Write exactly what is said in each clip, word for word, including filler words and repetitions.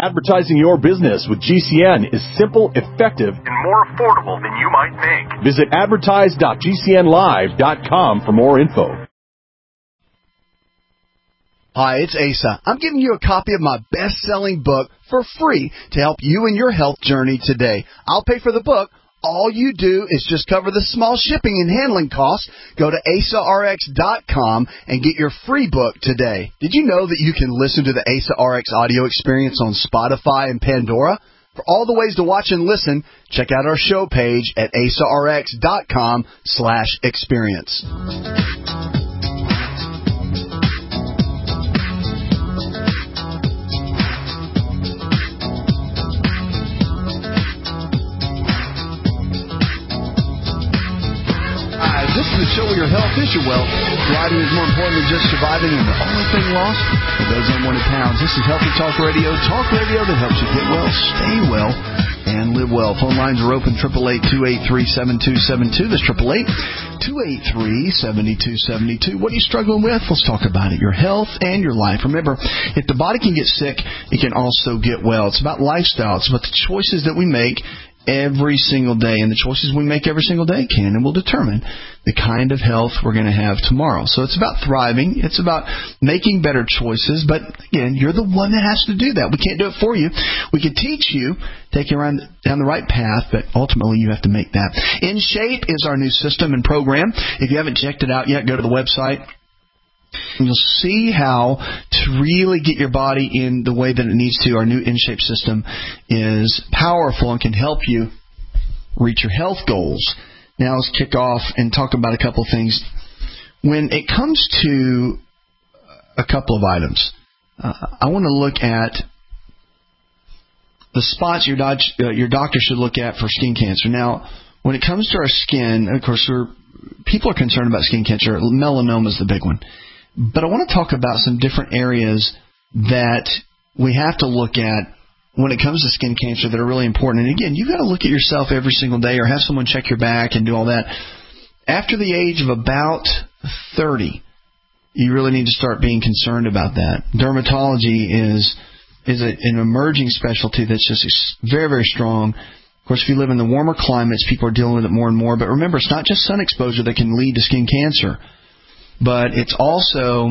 Advertising your business with G C N is simple, effective, and more affordable than you might think. Visit advertise dot g c n live dot com for more info. Hi, it's Asa. I'm giving you a copy of my best-selling book for free to help you in your health journey today. I'll pay for the book. All you do is just cover the small shipping and handling costs. Go to asa r x dot com and get your free book today. Did you know that you can listen to the Asa R X audio experience on Spotify and Pandora? For all the ways to watch and listen, check out our show page at asa r x dot com slash experience. This is the show where your health is your wealth. Thriving is more important than just surviving, and the only thing lost are those unwanted pounds. This is Healthy Talk Radio, talk radio that helps you get well, stay well, and live well. Phone lines are open, eight eight eight, two eight three, seven two seven two. That's eight eight eight, two eight three, seven two seven two. What are you struggling with? Let's talk about it. Your health and your life. Remember, if the body can get sick, it can also get well. It's about lifestyle. It's about the choices that we make every single day, and the choices we make every single day can and will determine the kind of health we're going to have tomorrow. So it's about thriving. It's about making better choices, but again, you're the one that has to do that. We can't do it for you. We can teach you, take you around down the right path, but ultimately you have to make that. In Shape is our new system and program. If you haven't checked it out yet, go to the website. And you'll see how to really get your body in the way that it needs to. Our new InShape system is powerful and can help you reach your health goals. Now let's kick off and talk about a couple things. When it comes to a couple of items, uh, I want to look at the spots your, doc- uh, your doctor should look at for skin cancer. Now, when it comes to our skin, of course, we're, people are concerned about skin cancer. Melanoma is the big one. But I want to talk about some different areas that we have to look at when it comes to skin cancer that are really important. And again, you've got to look at yourself every single day or have someone check your back and do all that. After the age of about thirty, you really need to start being concerned about that. Dermatology is is a, an emerging specialty that's just very, very strong. Of course, if you live in the warmer climates, people are dealing with it more and more. But remember, it's not just sun exposure that can lead to skin cancer. But it's also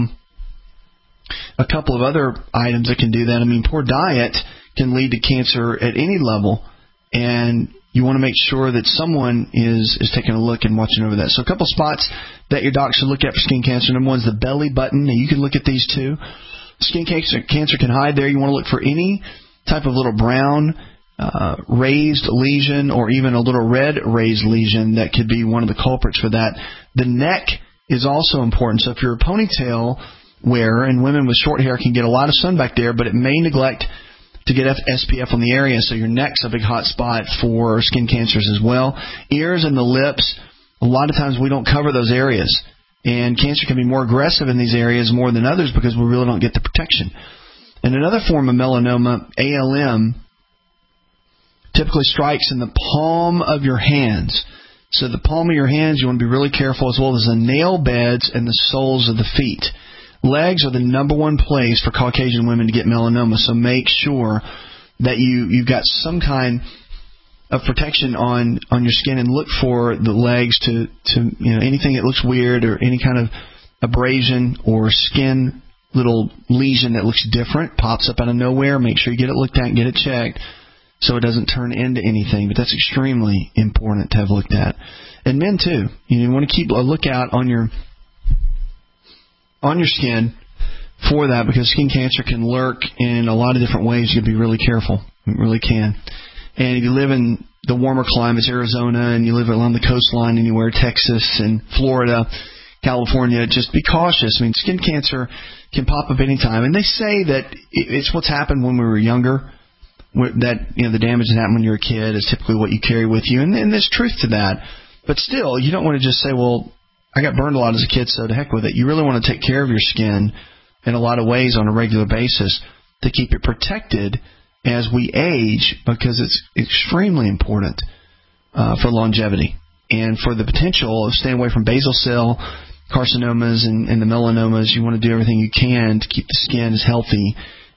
a couple of other items that can do that. I mean, poor diet can lead to cancer at any level, and you want to make sure that someone is, is taking a look and watching over that. So a couple spots that your doc should look at for skin cancer. Number one is the belly button. Now, you can look at these two. Skin cancer, cancer can hide there. You want to look for any type of little brown uh, raised lesion or even a little red raised lesion that could be one of the culprits for that. The neck is also important. So if you're a ponytail wearer, and women with short hair can get a lot of sun back there, but it may neglect to get S P F on the area, so your neck's a big hot spot for skin cancers as well. Ears and the lips, a lot of times we don't cover those areas, and cancer can be more aggressive in these areas more than others because we really don't get the protection. And another form of melanoma, A L M, typically strikes in the palm of your hands. So the palm of your hands, you want to be really careful, as well as the nail beds and the soles of the feet. Legs are the number one place for Caucasian women to get melanoma, so make sure that you, you've got some kind of protection on, on your skin, and look for the legs to, to you know anything that looks weird or any kind of abrasion or skin little lesion that looks different, pops up out of nowhere. Make sure you get it looked at and get it checked, so it doesn't turn into anything. But that's extremely important to have looked at. And men, too. You want to keep a lookout on your on your skin for that, because skin cancer can lurk in a lot of different ways. You have to be really careful. It really can. And if you live in the warmer climates, Arizona, and you live along the coastline anywhere, Texas and Florida, California, just be cautious. I mean, skin cancer can pop up anytime. And they say that it's what's happened when we were younger. That, you know, the damage that happened when you were a kid is typically what you carry with you, and, and there's truth to that. But still, you don't want to just say, well, I got burned a lot as a kid, so to heck with it. You really want to take care of your skin in a lot of ways on a regular basis to keep it protected as we age, because it's extremely important uh, for longevity and for the potential of staying away from basal cell carcinomas and, and the melanomas. You want to do everything you can to keep the skin as healthy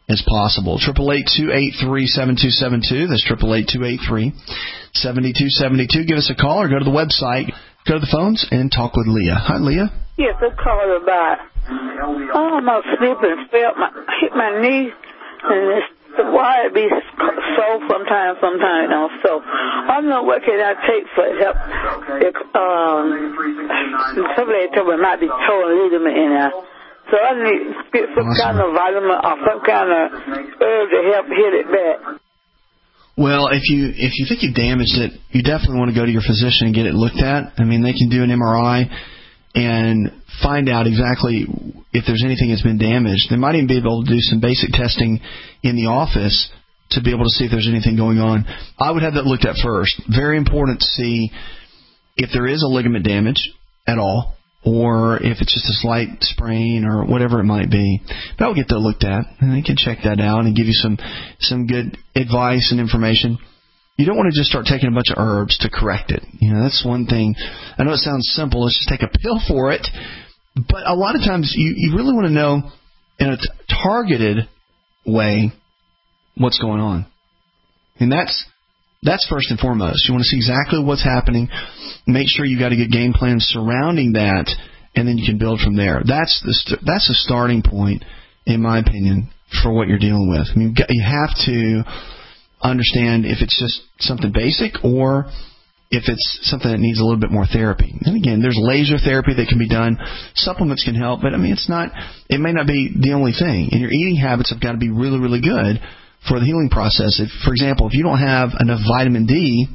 as possible. Triple eight two eight three seven two seven two. That's triple eight two eight three seven two seven two. Give us a call or go to the website, go to the phones, and talk with Leah. Hi, Leah. Yes, I called about. Oh, my slipping, felt my hit my knee, and it's the wire be sore sometimes, sometimes don't. So I don't know what can I take for help. If, um, somebody told me it might be torn ligament in there. So I need to get some awesome. kind of vitamin or some kind of herb to help hit it back. Well, if you if you think you've damaged it, you definitely want to go to your physician and get it looked at. I mean, they can do an M R I and find out exactly if there's anything that's been damaged. They might even be able to do some basic testing in the office to be able to see if there's anything going on. I would have that looked at first. Very important to see if there is a ligament damage at all, or if it's just a slight sprain or whatever it might be. But I would get that looked at, and they can check that out and give you some some good advice and information. You don't want to just start taking a bunch of herbs to correct it. You know, that's one thing. I know it sounds simple. Let's just take a pill for it. But a lot of times you, you really want to know in a t- targeted way what's going on. And that's that's first and foremost. You want to see exactly what's happening. Make sure you got a good game plan surrounding that, and then you can build from there. That's the st- that's the starting point, in my opinion, for what you're dealing with. I mean, you have to understand if it's just something basic or if it's something that needs a little bit more therapy. And again, there's laser therapy that can be done. Supplements can help, but I mean, it's not. It may not be the only thing. And your eating habits have got to be really, really good for the healing process. If, for example, if you don't have enough vitamin D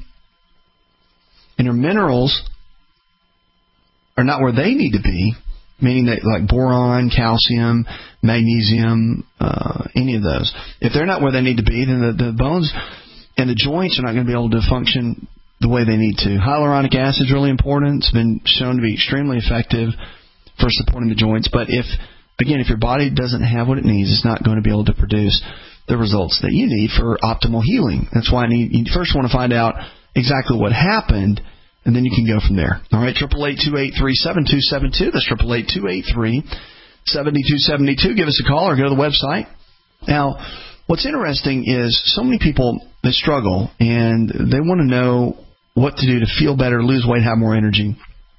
and your minerals are not where they need to be, meaning that like boron, calcium, magnesium, uh, any of those, if they're not where they need to be, then the, the bones and the joints are not going to be able to function the way they need to. Hyaluronic acid is really important. It's been shown to be extremely effective for supporting the joints. But if, again, if your body doesn't have what it needs, it's not going to be able to produce the results that you need for optimal healing. That's why I need, you first want to find out exactly what happened, and then you can go from there. All right, triple eight two eight three seven two seven two. That's triple eight two eight three seven two seven two. Give us a call or go to the website. Now, what's interesting is so many people, they struggle, and they want to know what to do to feel better, lose weight, have more energy.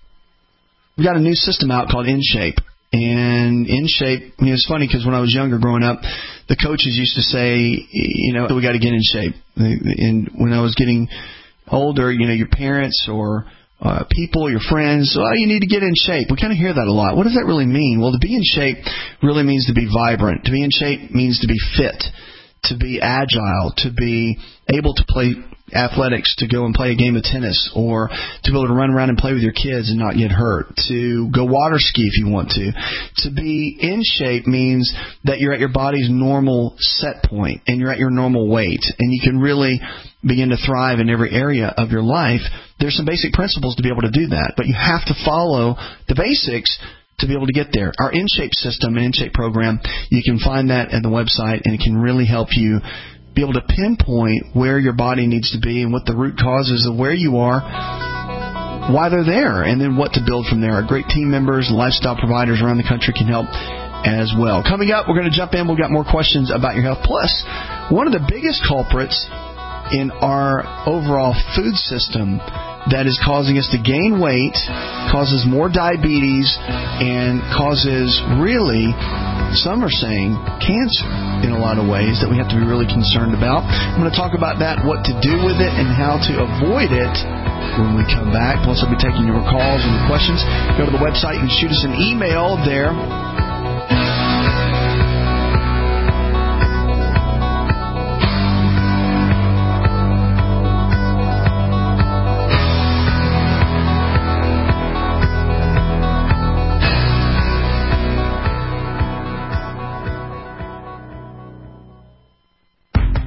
We've got a new system out called InShape. And InShape, I mean, it's funny because when I was younger growing up, the coaches used to say, you know, we got to get in shape. And when I was getting older, you know, your parents or uh, people, your friends, oh, you need to get in shape. We kind of hear that a lot. What does that really mean? Well, to be in shape really means to be vibrant. To be in shape means to be fit, to be agile, to be able to play athletics, to go and play a game of tennis, or to be able to run around and play with your kids and not get hurt, to go water ski if you want to. To be in shape means that you're at your body's normal set point and you're at your normal weight, and you can really begin to thrive in every area of your life. There's some basic principles to be able to do that, but you have to follow the basics to be able to get there. Our InShape system and InShape program, you can find that at the website, and it can really help you be able to pinpoint where your body needs to be and what the root causes of where you are, why they're there, and then what to build from there. Our great team members and lifestyle providers around the country can help as well. Coming up, we're going to jump in. We've got more questions about your health. Plus, one of the biggest culprits in our overall food system that is causing us to gain weight, causes more diabetes, and causes really, some are saying, cancer in a lot of ways that we have to be really concerned about. I'm going to talk about that, what to do with it, and how to avoid it when we come back. Plus, I'll be taking your calls and your questions. Go to the website and shoot us an email there.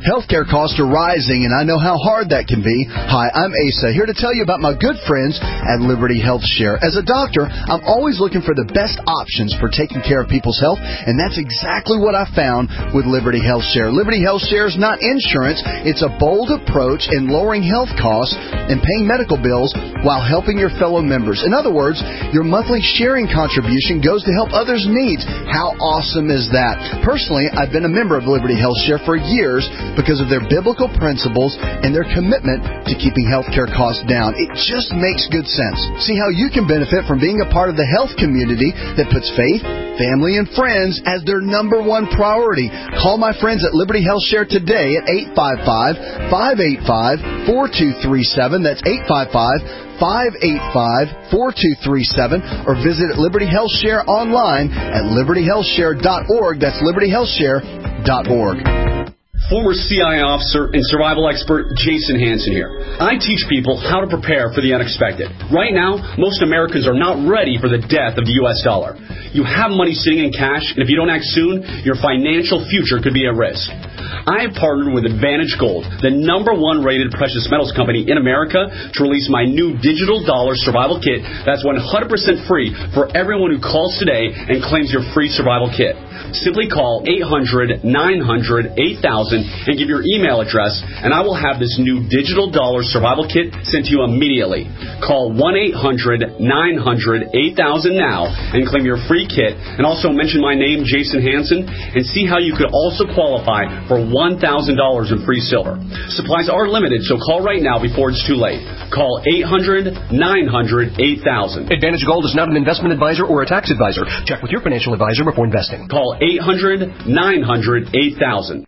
Healthcare costs are rising, and I know how hard that can be. Hi, I'm Asa, here to tell you about my good friends at Liberty Health Share. As a doctor, I'm always looking for the best options for taking care of people's health, and that's exactly what I found with Liberty Health Share. Liberty Health Share is not insurance. It's a bold approach in lowering health costs and paying medical bills while helping your fellow members. In other words, your monthly sharing contribution goes to help others' needs. How awesome is that? Personally, I've been a member of Liberty Health Share for years because of their biblical principles and their commitment to keeping healthcare costs down. It just makes good sense. See how you can benefit from being a part of the health community that puts faith, family, and friends as their number one priority. Call my friends at Liberty Health Share today at eight five five, five eight five, four two three seven. That's eight five five, five eight five, four two three seven. Or visit Liberty Health Share online at liberty health share dot org. That's liberty health share dot org. Former C I A officer and survival expert Jason Hansen here. I teach people how to prepare for the unexpected. Right now, most Americans are not ready for the death of the U S dollar. You have money sitting in cash, and if you don't act soon, your financial future could be at risk. I have partnered with Advantage Gold, the number one rated precious metals company in America, to release my new digital dollar survival kit that's one hundred percent free for everyone who calls today and claims your free survival kit. Simply call eight hundred, nine hundred, eight thousand and give your email address, and I will have this new digital dollar survival kit sent to you immediately. Call one eight hundred, nine hundred, eight thousand now and claim your free kit, and also mention my name, Jason Hansen, and see how you could also qualify for one thousand dollars in free silver. Supplies are limited, so call right now before it's too late. Call eight hundred, nine hundred, eight thousand. Advantage Gold is not an investment advisor or a tax advisor. Check with your financial advisor before investing. Call eight hundred, nine hundred, eight thousand.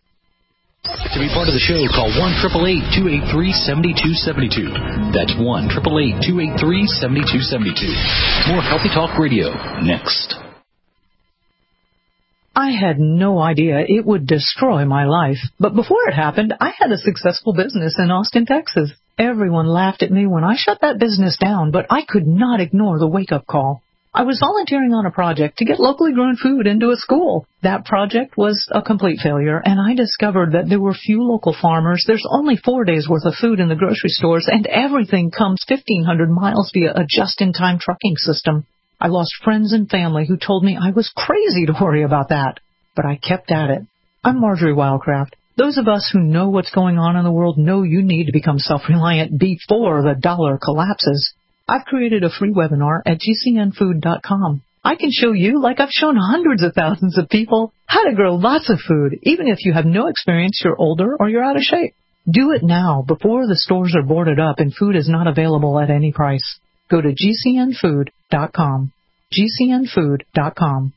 To be part of the show, call one eight eight eight, two eight three, seven two seven two. That's one eight eight eight, two eight three, seven two seven two. More Healthy Talk Radio next. I had no idea it would destroy my life. But before it happened, I had a successful business in Austin, Texas. Everyone laughed at me when I shut that business down, but I could not ignore the wake-up call. I was volunteering on a project to get locally grown food into a school. That project was a complete failure, and I discovered that there were few local farmers. There's only four days' worth of food in the grocery stores, and everything comes fifteen hundred miles via a just-in-time trucking system. I lost friends and family who told me I was crazy to worry about that, but I kept at it. I'm Marjorie Wildcraft. Those of us who know what's going on in the world know you need to become self-reliant before the dollar collapses. I've created a free webinar at G C N food dot com. I can show you, like I've shown hundreds of thousands of people, how to grow lots of food, even if you have no experience, you're older, or you're out of shape. Do it now, before the stores are boarded up and food is not available at any price. Go to G C N food dot com. G C N food dot com.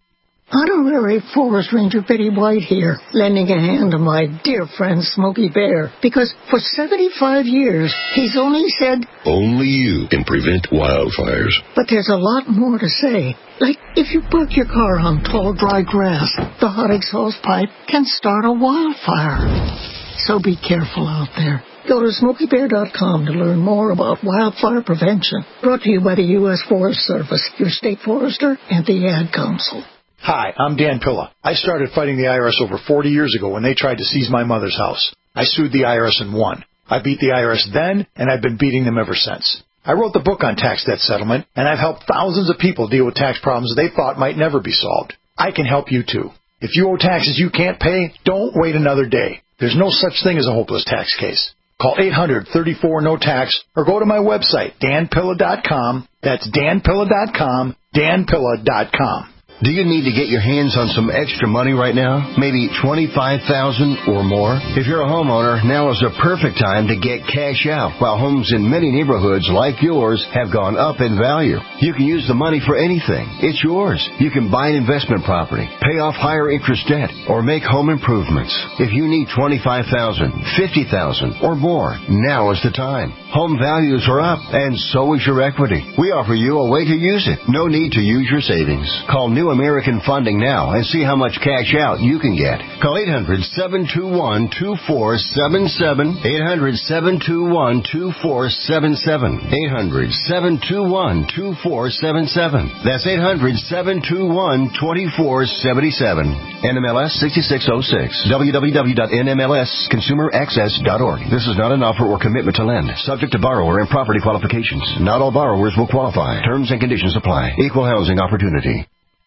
Honorary Forest Ranger Betty White here, lending a hand to my dear friend Smokey Bear, because for seventy-five years, he's only said, only you can prevent wildfires. But there's a lot more to say. Like, if you park your car on tall, dry grass, the hot exhaust pipe can start a wildfire. So be careful out there. Go to Smokey Bear dot com to learn more about wildfire prevention. Brought to you by the U S Forest Service, your state forester, and the Ad Council. Hi, I'm Dan Pilla. I started fighting the I R S over forty years ago when they tried to seize my mother's house. I sued the I R S and won. I beat the I R S then, and I've been beating them ever since. I wrote the book on tax debt settlement, and I've helped thousands of people deal with tax problems they thought might never be solved. I can help you, too. If you owe taxes you can't pay, don't wait another day. There's no such thing as a hopeless tax case. Call eight hundred, thirty-four, no tax, or go to my website, Dan Pilla dot com. That's Dan Pilla dot com, Dan Pilla dot com. Do you need to get your hands on some extra money right now? Maybe twenty-five thousand dollars or more? If you're a homeowner, now is the perfect time to get cash out, while homes in many neighborhoods like yours have gone up in value. You can use the money for anything. It's yours. You can buy an investment property, pay off higher interest debt, or make home improvements. If you need twenty-five thousand dollars, fifty thousand dollars, or more, now is the time. Home values are up, and so is your equity. We offer you a way to use it. No need to use your savings. Call New New American Funding now and see how much cash out you can get. Call eight hundred, seven two one, two four seven seven, eight hundred, seven two one, two four seven seven, eight hundred, seven two one, two four seven seven. That's eight hundred, seven two one, two four seven seven. N M L S sixty-six oh six. w w w dot n m l s consumer access dot org. This is not an offer or commitment to lend. Subject to borrower and property qualifications. Not all borrowers will qualify. Terms and conditions apply. Equal housing opportunity.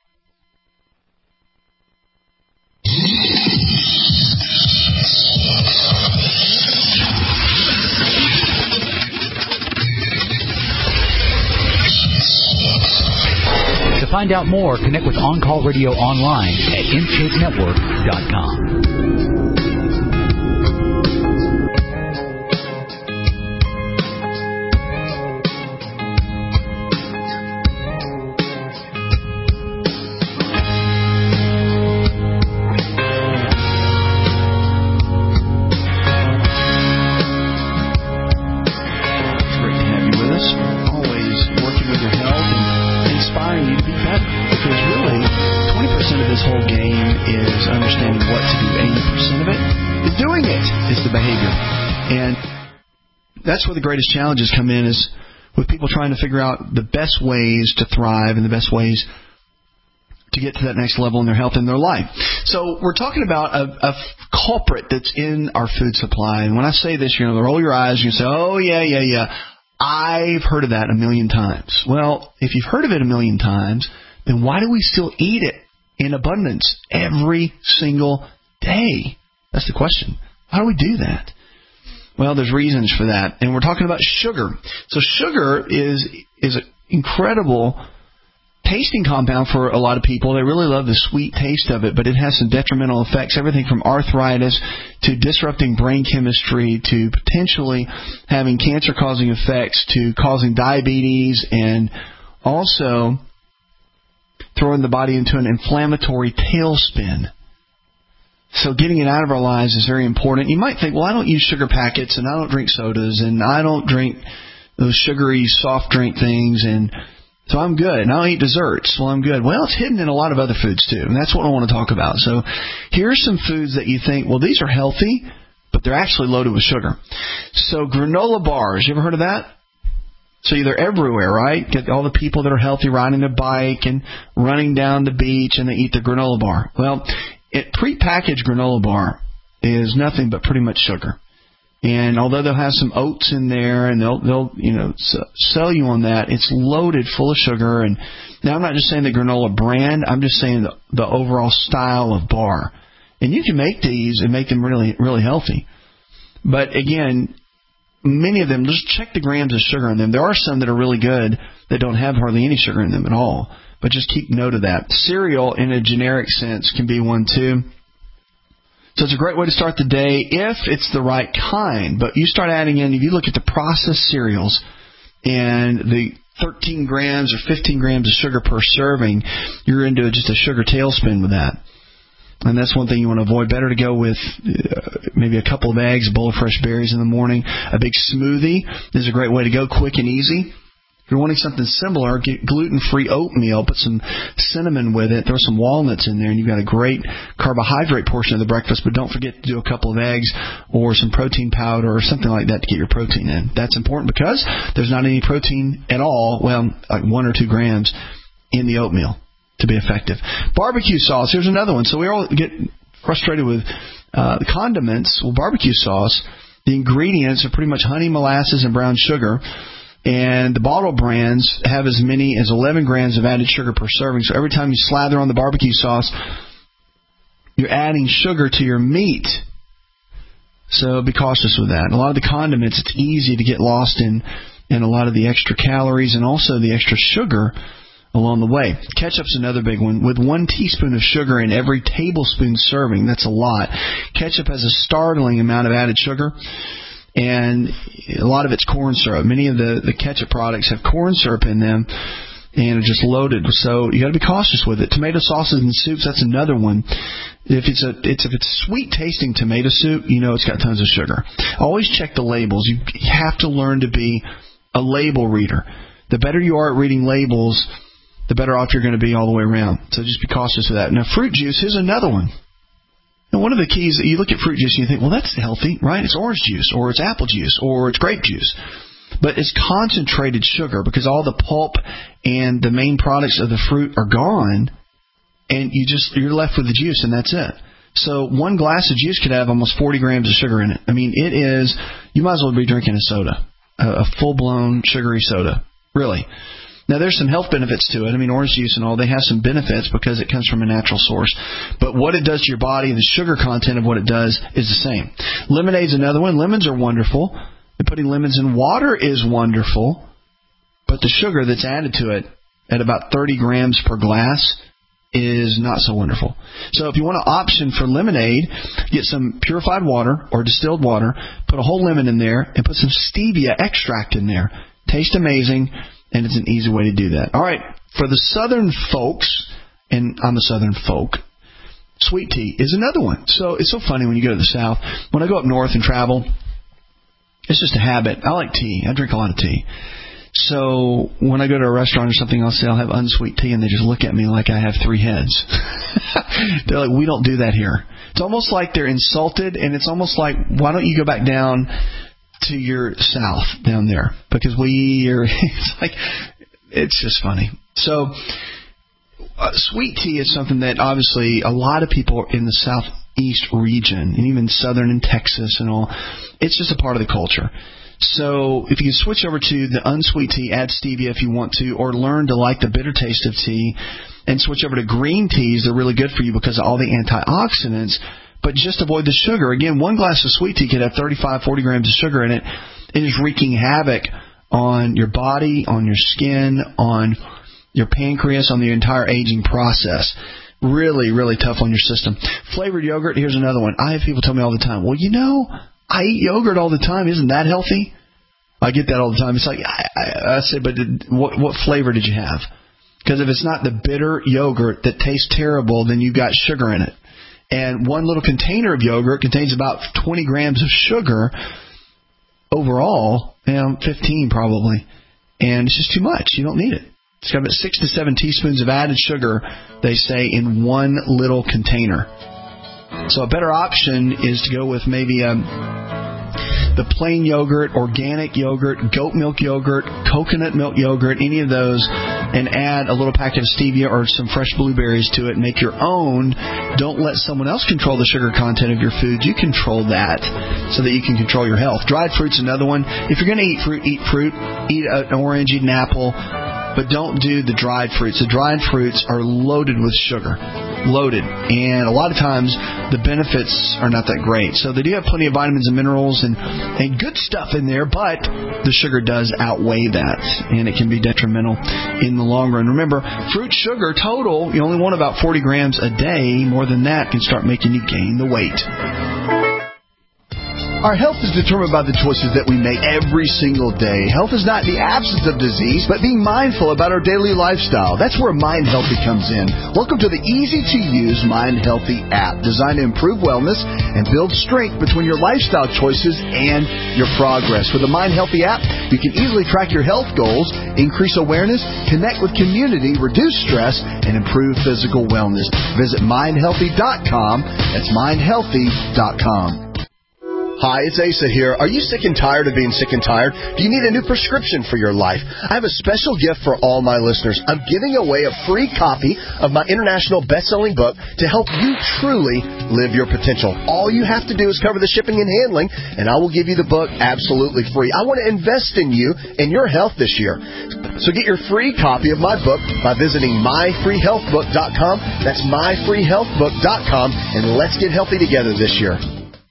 To find out more, connect with On Call Radio online at in shape network dot com. That's where the greatest challenges come in, is with people trying to figure out the best ways to thrive and the best ways to get to that next level in their health and their life. So we're talking about a, a culprit that's in our food supply. And when I say this, you're going to roll your eyes and you say, oh, yeah, yeah, yeah, I've heard of that a million times. Well, if you've heard of it a million times, then why do we still eat it in abundance every single day? That's the question. How do we do that? Well, there's reasons for that, and we're talking about sugar. So sugar is is an incredible tasting compound for a lot of people. They really love the sweet taste of it, but it has some detrimental effects, everything from arthritis to disrupting brain chemistry to potentially having cancer-causing effects to causing diabetes and also throwing the body into an inflammatory tailspin. So getting it out of our lives is very important. You might think, well, I don't use sugar packets, and I don't drink sodas, and I don't drink those sugary soft drink things, and so I'm good. And I don't eat desserts. Well, I'm good. Well, it's hidden in a lot of other foods, too, and that's what I want to talk about. So here's some foods that you think, well, these are healthy, but they're actually loaded with sugar. So granola bars, you ever heard of that? So they're everywhere, right? Get all the people that are healthy riding their bike and running down the beach, and they eat the granola bar. Well, it prepackaged granola bar is nothing but pretty much sugar. And although they'll have some oats in there and they'll they'll you know sell you on that, it's loaded full of sugar. And now I'm not just saying the granola brand, I'm just saying the, the overall style of bar. And you can make these and make them really really healthy. But again, many of them, just check the grams of sugar in them. There are some that are really good that don't have hardly any sugar in them at all. But just keep note of that. Cereal, in a generic sense, can be one too. So it's a great way to start the day if it's the right kind. But you start adding in, if you look at the processed cereals and the thirteen grams or fifteen grams of sugar per serving, you're into just a sugar tailspin with that. And that's one thing you want to avoid. Better to go with uh, maybe a couple of eggs, a bowl of fresh berries in the morning. A big smoothie is a great way to go, quick and easy. If you're wanting something similar, get gluten-free oatmeal, put some cinnamon with it, throw some walnuts in there, and you've got a great carbohydrate portion of the breakfast. But don't forget to do a couple of eggs or some protein powder or something like that to get your protein in. That's important because there's not any protein at all, well, like one or two grams in the oatmeal to be effective. Barbecue sauce, here's another one. So we all get frustrated with uh, the condiments. Well, barbecue sauce, the ingredients are pretty much honey, molasses, and brown sugar. And the bottle brands have as many as eleven grams of added sugar per serving. So every time you slather on the barbecue sauce, you're adding sugar to your meat. So be cautious with that. And a lot of the condiments, it's easy to get lost in, in a lot of the extra calories and also the extra sugar along the way. Ketchup's another big one. With one teaspoon of sugar in every tablespoon serving, that's a lot. Ketchup has a startling amount of added sugar. And a lot of it's corn syrup. Many of the, the ketchup products have corn syrup in them and are just loaded. So you got to be cautious with it. Tomato sauces and soups, that's another one. If it's a it's if it's sweet tasting tomato soup, you know it's got tons of sugar. Always check the labels. You have to learn to be a label reader. The better you are at reading labels, the better off you're going to be all the way around. So just be cautious of that. Now, fruit juice, here's another one. Now, one of the keys, you look at fruit juice and you think, well, that's healthy, right? It's orange juice, or it's apple juice, or it's grape juice. But it's concentrated sugar because all the pulp and the main products of the fruit are gone, and you just, you're left with the juice, and that's it. So one glass of juice could have almost forty grams of sugar in it. I mean, it is, you might as well be drinking a soda, a, a full-blown sugary soda, really. Now, there's some health benefits to it. I mean, orange juice and all, they have some benefits because it comes from a natural source. But what it does to your body, the sugar content of what it does is the same. Lemonade's another one. Lemons are wonderful. And putting lemons in water is wonderful. But the sugar that's added to it at about thirty grams per glass is not so wonderful. So if you want an option for lemonade, get some purified water or distilled water, put a whole lemon in there, and put some stevia extract in there. Tastes amazing, and it's an easy way to do that. All right, for the southern folks, and I'm a southern folk, sweet tea is another one. So it's so funny when you go to the south. When I go up north and travel, it's just a habit. I like tea. I drink a lot of tea. So when I go to a restaurant or something, I'll say I'll have unsweet tea, and they just look at me like I have three heads. They're like, we don't do that here. It's almost like they're insulted, and it's almost like, why don't you go back down to your south down there? Because we are, it's like, it's just funny. So uh, sweet tea is something that obviously a lot of people in the southeast region, and even southern in Texas and all, it's just a part of the culture. So if you can switch over to the unsweet tea, add stevia if you want to, or learn to like the bitter taste of tea, and switch over to green teas. They're really good for you because of all the antioxidants, but just avoid the sugar. Again, one glass of sweet tea could have thirty-five, forty grams of sugar in it. It is wreaking havoc on your body, on your skin, on your pancreas, on the entire aging process. Really, really tough on your system. Flavored yogurt, here's another one. I have people tell me all the time, well, you know, I eat yogurt all the time. Isn't that healthy? I get that all the time. It's like, I, I, I say, but did, what, what flavor did you have? Because if it's not the bitter yogurt that tastes terrible, then you got sugar in it. And one little container of yogurt contains about twenty grams of sugar overall, you know, fifteen probably. And it's just too much. You don't need it. It's got about six to seven teaspoons of added sugar, they say, in one little container. So a better option is to go with maybe um, the plain yogurt, organic yogurt, goat milk yogurt, coconut milk yogurt, any of those, and add a little packet of stevia or some fresh blueberries to it. Make your own. Don't let someone else control the sugar content of your food. You control that so that you can control your health. Dried fruit's another one. If you're going to eat fruit, eat fruit. Eat an orange, eat an apple. But don't do the dried fruits. The dried fruits are loaded with sugar. Loaded. And a lot of times the benefits are not that great. So they do have plenty of vitamins and minerals and, and good stuff in there, but the sugar does outweigh that. And it can be detrimental in the long run. Remember, fruit sugar total, you only want about forty grams a day. More than that can start making you gain the weight. Our health is determined by the choices that we make every single day. Health is not the absence of disease, but being mindful about our daily lifestyle. That's where Mind Healthy comes in. Welcome to the easy-to-use Mind Healthy app, designed to improve wellness and build strength between your lifestyle choices and your progress. With the Mind Healthy app, you can easily track your health goals, increase awareness, connect with community, reduce stress, and improve physical wellness. Visit mind healthy dot com. That's mind healthy dot com. Hi, it's Asa here. Are you sick and tired of being sick and tired? Do you need a new prescription for your life? I have a special gift for all my listeners. I'm giving away a free copy of my international best-selling book to help you truly live your potential. All you have to do is cover the shipping and handling, and I will give you the book absolutely free. I want to invest in you and your health this year. So get your free copy of my book by visiting my free health book dot com. That's my free health book dot com, and let's get healthy together this year.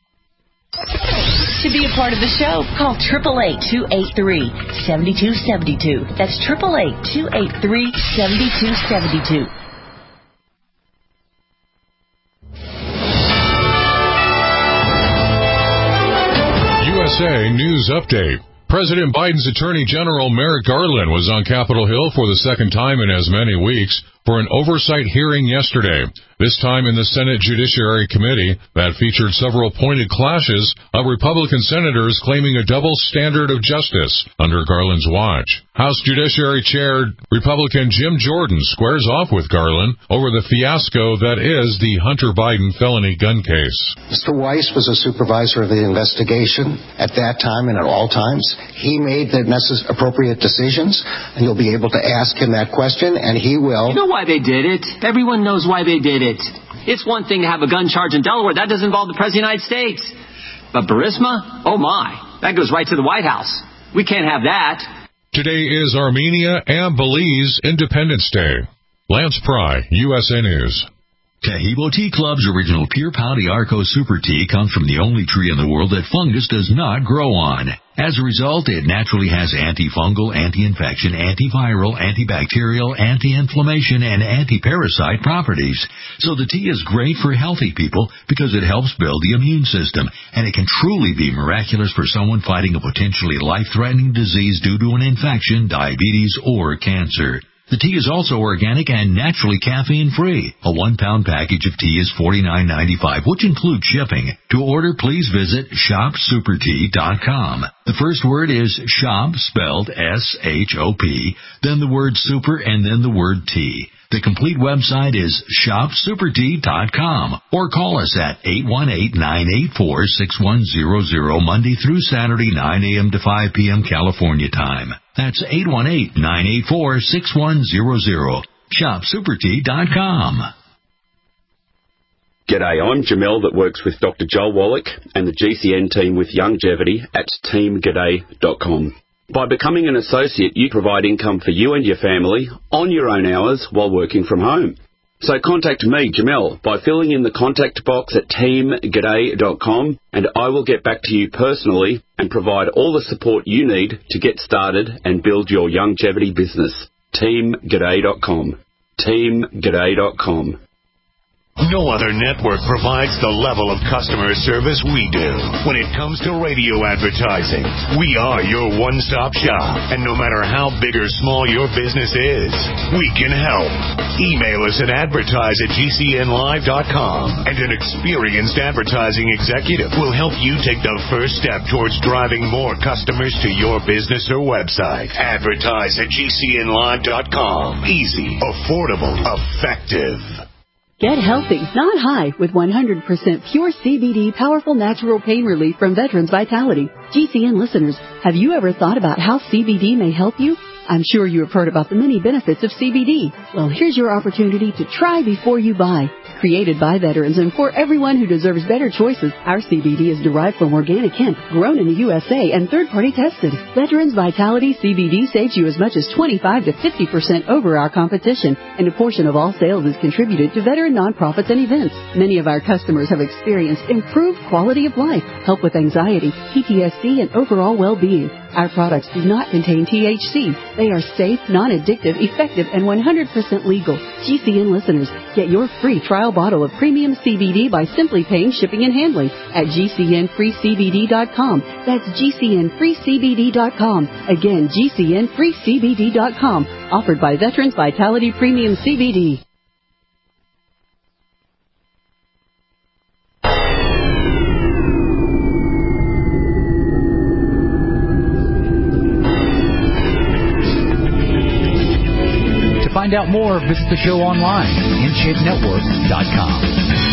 To be a part of the show, call eight eight eight, two eight three, seven two seven two. That's eight eight eight, two eight three, seven two seven two. U S A News Update. President Biden's Attorney General Merrick Garland was on Capitol Hill for the second time in as many weeks. for an oversight hearing yesterday, this time in the Senate Judiciary Committee, that featured several pointed clashes of Republican senators claiming a double standard of justice under Garland's watch. House Judiciary Chair Republican Jim Jordan squares off with Garland over the fiasco that is the Hunter Biden felony gun case. Mister Weiss was a supervisor of the investigation at that time and at all times. He made the necessary appropriate decisions, and you'll be able to ask him that question, and he will. You know why they did it. Everyone knows why they did it. It's one thing to have a gun charge in Delaware. That doesn't involve the President of the United States. But Burisma? Oh, my. That goes right to the White House. We can't have that. Today is Armenia and Belize Independence Day. Lance Pry, U S A News. Tahibo Tea Club's original Pure Pouty Arco Super Tea comes from the only tree in the world that fungus does not grow on. As a result, it naturally has antifungal, anti-infection, antiviral, antibacterial, anti-inflammation, and anti-parasite properties. So the tea is great for healthy people because it helps build the immune system, and it can truly be miraculous for someone fighting a potentially life-threatening disease due to an infection, diabetes, or cancer. The tea is also organic and naturally caffeine-free. A one-pound package of tea is forty-nine ninety-five, which includes shipping. To order, please visit shop super tea dot com. The first word is shop, spelled S H O P, then the word super, and then the word tea. The complete website is shop super tea dot com, or call us at eight one eight, nine eight four, six one zero zero Monday through Saturday, nine a.m. to five p.m. California time. That's eight one eight, nine eight four, six one zero zero. shop super tea dot com. G'day, I'm Jamel that works with Doctor Joel Wallach and the G C N team with Longevity at team g'day dot com. By becoming an associate, you provide income for you and your family on your own hours while working from home. So contact me, Jamel, by filling in the contact box at team g'day dot com, and I will get back to you personally and provide all the support you need to get started and build your longevity business. team g'day dot com. team g'day dot com. No other network provides the level of customer service we do. When it comes to radio advertising, we are your one-stop shop. And no matter how big or small your business is, we can help. Email us at advertise at g c n live dot com, and an experienced advertising executive will help you take the first step towards driving more customers to your business or website. Advertise at g c n live dot com. Easy, affordable, effective. Get healthy, not high, with one hundred percent pure C B D powerful natural pain relief from Veterans Vitality. G C N listeners, have you ever thought about how C B D may help you? I'm sure you have heard about the many benefits of C B D. Well, here's your opportunity to try before you buy. Created by veterans and for everyone who deserves better choices, our C B D is derived from organic hemp, grown in the U S A and third-party tested. Veterans Vitality C B D saves you as much as twenty-five to fifty percent over our competition, and a portion of all sales is contributed to veteran nonprofits and events. Many of our customers have experienced improved quality of life, help with anxiety, P T S D, and overall well-being. Our products do not contain T H C. They are safe, non-addictive, effective, and one hundred percent legal. G C N listeners, get your free trial bottle of premium C B D by simply paying shipping and handling at g c n free c b d dot com. That's g c n free c b d dot com. Again, g c n free c b d dot com. Offered by Veterans Vitality Premium C B D. To find out more, visit the show online, in shape network dot com.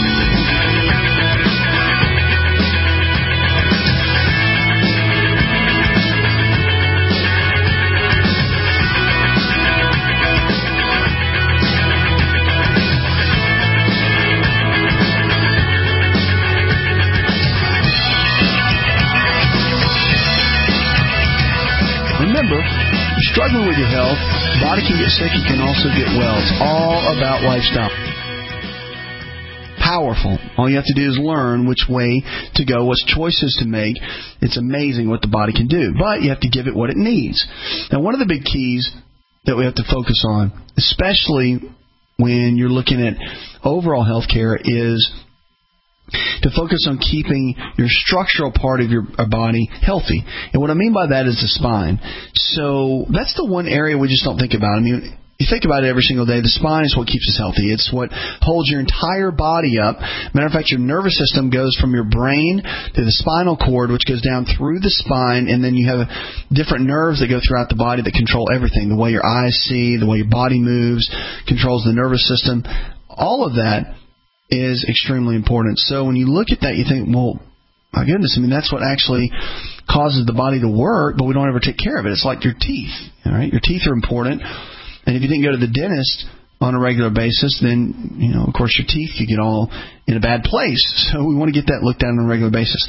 Remember, you're struggling with your health, body can get sick, you can also get well. It's all about lifestyle. Powerful. All you have to do is learn which way to go, what choices to make. It's amazing what the body can do, but you have to give it what it needs. Now, one of the big keys that we have to focus on, especially when you're looking at overall health care, is to focus on keeping your structural part of your body healthy. And what I mean by that is the spine. So that's the one area we just don't think about. I mean, You think about it every single day. The spine is what keeps us healthy. It's what holds your entire body up. Matter of fact, your nervous system goes from your brain to the spinal cord, which goes down through the spine, and then you have different nerves that go throughout the body that control everything. The way your eyes see, the way your body moves, controls the nervous system. All of that is extremely important. So when you look at that, you think, well, my goodness, I mean, that's what actually causes the body to work, but we don't ever take care of it. It's like your teeth. All right? Your teeth are important. And if you didn't go to the dentist on a regular basis, then, you know, of course, your teeth could get all in a bad place. So we want to get that looked at on a regular basis.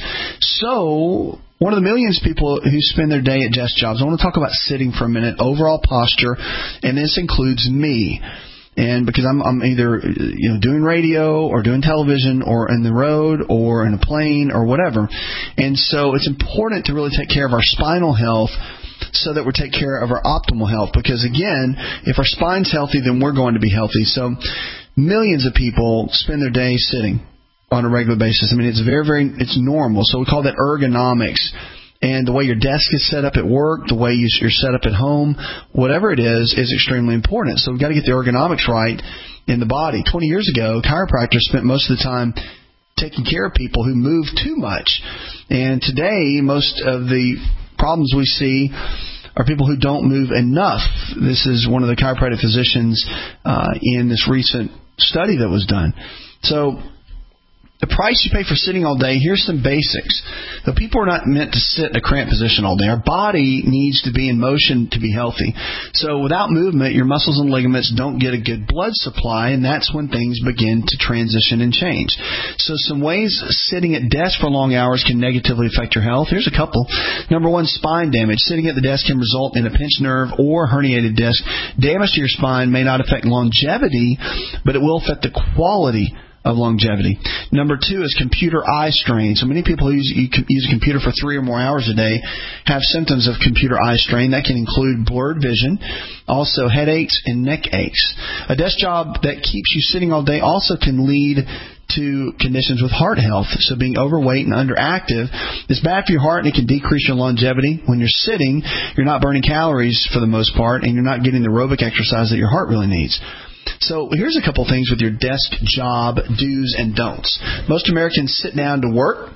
So one of the millions of people who spend their day at desk jobs, I want to talk about sitting for a minute, overall posture, and this includes me. And because I'm, I'm either, you know, doing radio or doing television or in the road or in a plane or whatever. And so it's important to really take care of our spinal health so that we take care of our optimal health. Because, again, if our spine's healthy, then we're going to be healthy. So millions of people spend their day sitting on a regular basis. I mean, it's very, very, it's normal. So we call that ergonomics. And the way your desk is set up at work, the way you're set up at home, whatever it is, is extremely important. So we've got to get the ergonomics right in the body. twenty years ago, chiropractors spent most of the time taking care of people who move too much. And today, most of the problems we see are people who don't move enough. This is one of the chiropractic physicians uh, in this recent study that was done. So the price you pay for sitting all day, here's some basics. The people are not meant to sit in a cramped position all day. Our body needs to be in motion to be healthy. So without movement, your muscles and ligaments don't get a good blood supply, and that's when things begin to transition and change. So some ways sitting at desk for long hours can negatively affect your health. Here's a couple. Number one, spine damage. Sitting at the desk can result in a pinched nerve or herniated disc. Damage to your spine may not affect longevity, but it will affect the quality of longevity. Number two is computer eye strain. So many people who use, use a computer for three or more hours a day have symptoms of computer eye strain. That can include blurred vision, also headaches and neck aches. A desk job that keeps you sitting all day also can lead to conditions with heart health. So being overweight and underactive is bad for your heart, and it can decrease your longevity. When you're sitting, you're not burning calories for the most part, and you're not getting the aerobic exercise that your heart really needs. So here's a couple things with your desk job do's and don'ts. Most Americans sit down to work,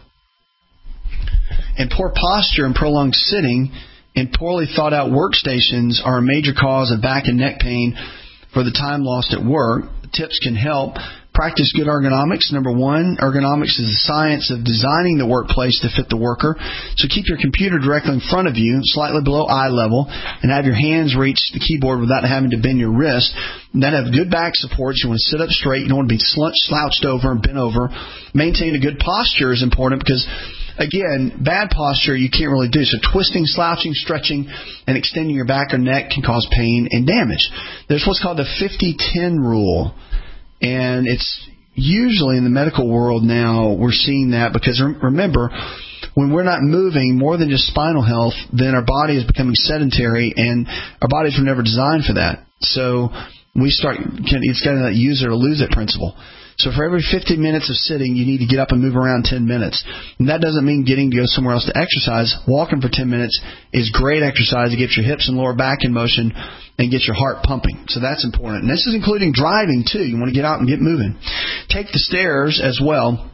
and poor posture and prolonged sitting and poorly thought out workstations are a major cause of back and neck pain for the time lost at work. Tips can help. Practice good ergonomics. Number one, ergonomics is the science of designing the workplace to fit the worker. So keep your computer directly in front of you, slightly below eye level, and have your hands reach the keyboard without having to bend your wrist. And then have good back support. You want to sit up straight. You don't want to be slouched over and bent over. Maintain a good posture is important because, again, bad posture you can't really do. So twisting, slouching, stretching, and extending your back or neck can cause pain and damage. There's what's called the fifty ten rule. And it's usually in the medical world now we're seeing that because, remember, when we're not moving more than just spinal health, then our body is becoming sedentary, and our bodies were never designed for that. So we start, it's kind of that use it or lose it principle. So for every fifty minutes of sitting, you need to get up and move around ten minutes. And that doesn't mean getting to go somewhere else to exercise. Walking for ten minutes is great exercise to get your hips and lower back in motion and get your heart pumping. So that's important. And this is including driving, too. You want to get out and get moving. Take the stairs as well.